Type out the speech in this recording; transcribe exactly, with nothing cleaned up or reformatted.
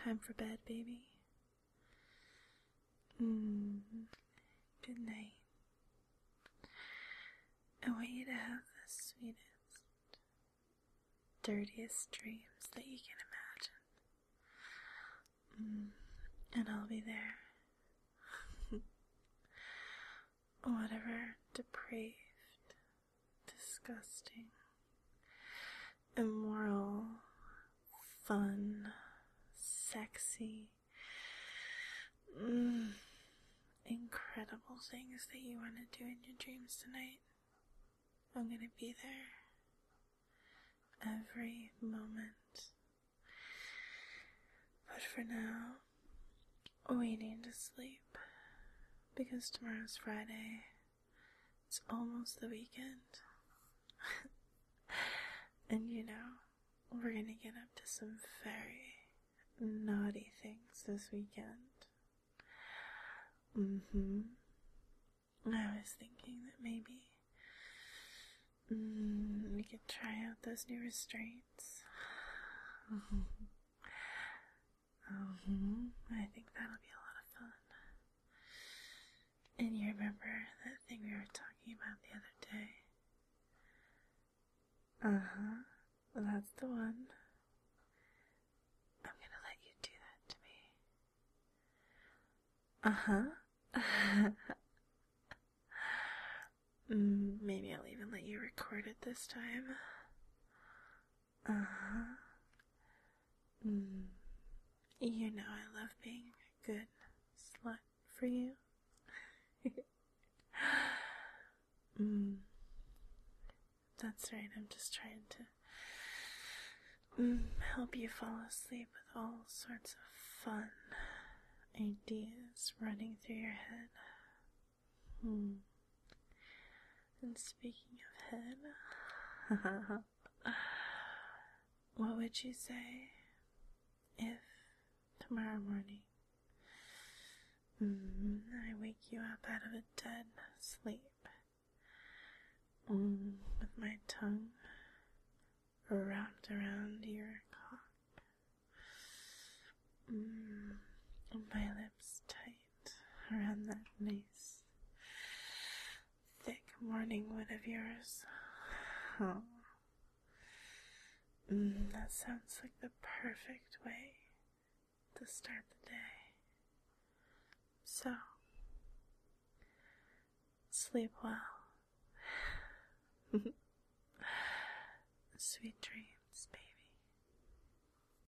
time for bed, baby. Mm. Good night. I want you to have the sweetest, dirtiest dreams that you can imagine. Mm. And I'll be there. Whatever depraved, disgusting, immoral, fun, sexy, mm, incredible things that you want to do in your dreams tonight, I'm gonna be there every moment. But for now, we need to sleep. Because tomorrow's Friday, it's almost the weekend. And you know, we're gonna get up to some very naughty things this weekend. Mm-hmm. I was thinking that maybe mm, we could try out those new restraints. Mm-hmm. Mm-hmm. I think that'll be a lot of fun. And you remember that thing we were talking about the other day? Uh-huh. That's the one. I'm gonna let you do that to me. Uh-huh. mm, maybe I'll even let you record it this time. Uh-huh. Mm. You know I love being a good slut for you. mm. That's right, I'm just trying to mm, help you fall asleep with all sorts of fun ideas running through your head. Hmm. And speaking of head, what would you say if tomorrow morning mm, I wake you up out of a dead sleep mm, with my tongue wrapped around your cock, mm, and my lips tight around that nice thick morning wood of yours? Oh. Mm, that sounds like the perfect way to start the day. So, sleep well. Sweet dreams.